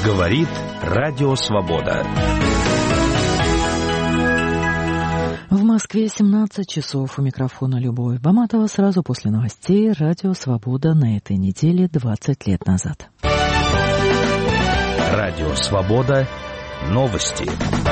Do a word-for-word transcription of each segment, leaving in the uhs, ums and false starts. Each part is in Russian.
Говорит Радио Свобода. В Москве семнадцать часов. У микрофона Любовь Баматова. Сразу после новостей Радио Свобода на этой неделе двадцать лет назад. Радио Свобода. Новости.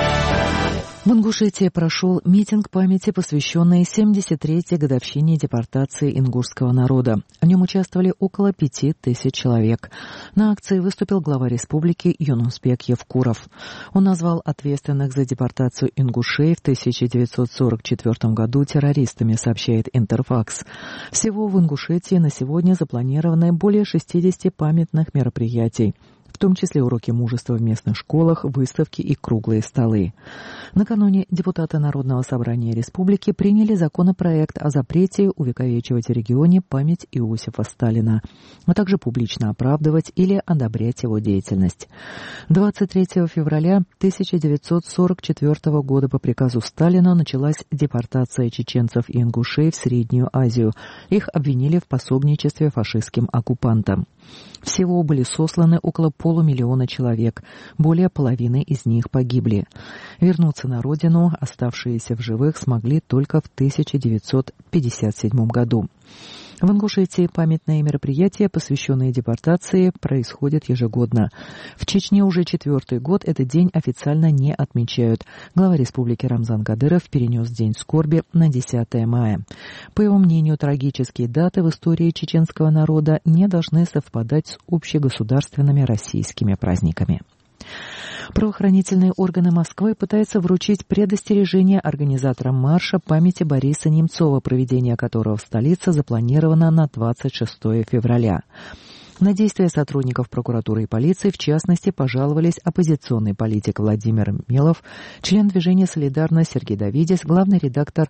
В Ингушетии прошел митинг памяти, посвященный семьдесят третьей годовщине депортации ингушского народа. В нем участвовали около пяти тысяч человек. На акции выступил глава республики Юнусбек Евкуров. Он назвал ответственных за депортацию ингушей в тысяча девятьсот сорок четвёртом году террористами, сообщает Интерфакс. Всего в Ингушетии на сегодня запланированы более шестидесяти памятных мероприятий, в том числе уроки мужества в местных школах, выставки и круглые столы. Накануне депутаты Народного собрания республики приняли законопроект о запрете увековечивать в регионе память Иосифа Сталина, а также публично оправдывать или одобрять его деятельность. двадцать третьего февраля тысяча девятьсот сорок четвёртого года по приказу Сталина началась депортация чеченцев и ингушей в Среднюю Азию. Их обвинили в пособничестве фашистским оккупантам. Всего были сосланы около полумиллиона человек, более половины из них погибли. Вернуться на родину оставшиеся в живых смогли только в тысяча девятьсот пятьдесят седьмом году. В Ингушетии памятные мероприятия, посвященные депортации, происходят ежегодно. В Чечне уже четвертый год этот день официально не отмечают. Глава республики Рамзан Кадыров перенес день скорби на десятое мая. По его мнению, трагические даты в истории чеченского народа не должны совпадать с общегосударственными российскими праздниками. Правоохранительные органы Москвы пытаются вручить предостережение организаторам марша памяти Бориса Немцова, проведение которого в столице запланировано на двадцать шестое февраля. На действия сотрудников прокуратуры и полиции, в частности, пожаловались оппозиционный политик Владимир Мелов, член движения «Солидарность» Сергей Давидис, главный редактор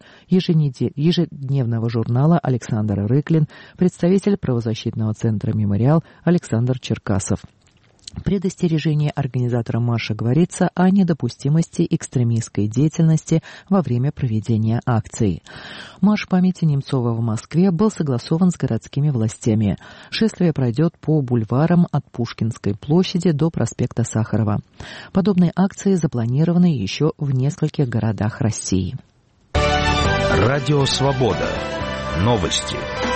ежедневного журнала Александр Рыклин, представитель правозащитного центра «Мемориал» Александр Черкасов. В предостережении организатора марша говорится о недопустимости экстремистской деятельности во время проведения акции. Марш памяти Немцова в Москве был согласован с городскими властями. Шествие пройдет по бульварам от Пушкинской площади до проспекта Сахарова. Подобные акции запланированы еще в нескольких городах России. Радио Свобода. Новости.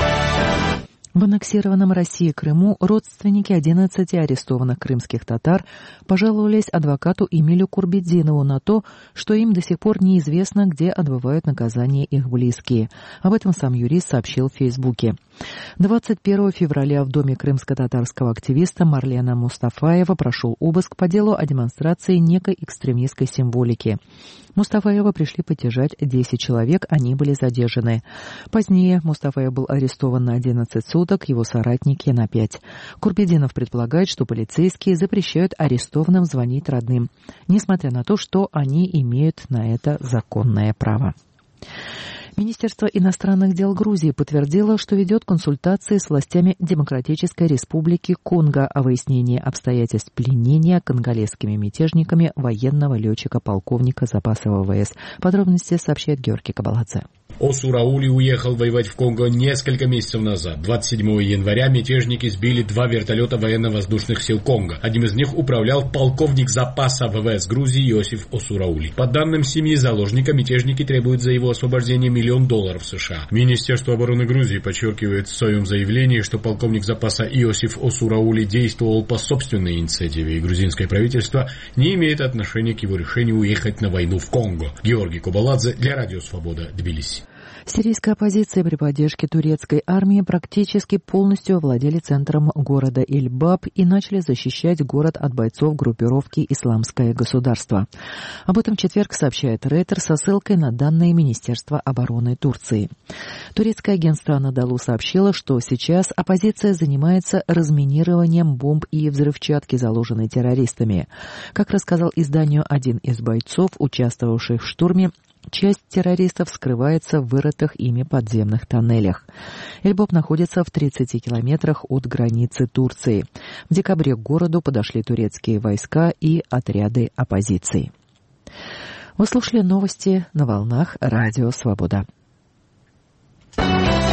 В аннексированном России Крыму родственники одиннадцати арестованных крымских татар пожаловались адвокату Эмилю Курбетдинову на то, что им до сих пор неизвестно, где отбывают наказание их близкие. Об этом сам юрист сообщил в Фейсбуке. двадцать первого февраля в доме крымско-татарского активиста Марлена Мустафаева прошел обыск по делу о демонстрации некой экстремистской символики. Мустафаева пришли поддержать десять человек, они были задержаны. Позднее Мустафаев был арестован на одиннадцать суток, его соратники на пять. Курбетдинов предполагает, что полицейские запрещают арестованным звонить родным, несмотря на то, что они имеют на это законное право. Министерство иностранных дел Грузии подтвердило, что ведет консультации с властями Демократической Республики Конго о выяснении обстоятельств пленения конголезскими мятежниками военного летчика-полковника запаса ВВС. Подробности сообщает Георгий Кабаладзе. Осу Раули уехал воевать в Конго несколько месяцев назад. двадцать седьмого января мятежники сбили два вертолета военно-воздушных сил Конго. Одним из них управлял полковник запаса ВВС Грузии Иосиф Осу Раули. По данным семьи заложника, мятежники требуют за его освобождение миллион долларов США. Министерство обороны Грузии подчеркивает в своем заявлении, что полковник запаса Иосиф Осу Раули действовал по собственной инициативе, и грузинское правительство не имеет отношения к его решению уехать на войну в Конго. Георгий Кабаладзе для Радио Свобода, Тбилиси. Сирийская оппозиция при поддержке турецкой армии практически полностью овладели центром города Эль-Баб и начали защищать город от бойцов группировки «Исламское государство». Об этом в четверг сообщает Рейтер со ссылкой на данные Министерства обороны Турции. Турецкое агентство Анадолу сообщило, что сейчас оппозиция занимается разминированием бомб и взрывчатки, заложенной террористами. Как рассказал изданию один из бойцов, участвовавших в штурме, часть террористов скрывается в вырытых ими подземных тоннелях. Эль-Баб находится в тридцати километрах от границы Турции. В декабре к городу подошли турецкие войска и отряды оппозиции. Вы слушали новости на волнах Радио Свобода.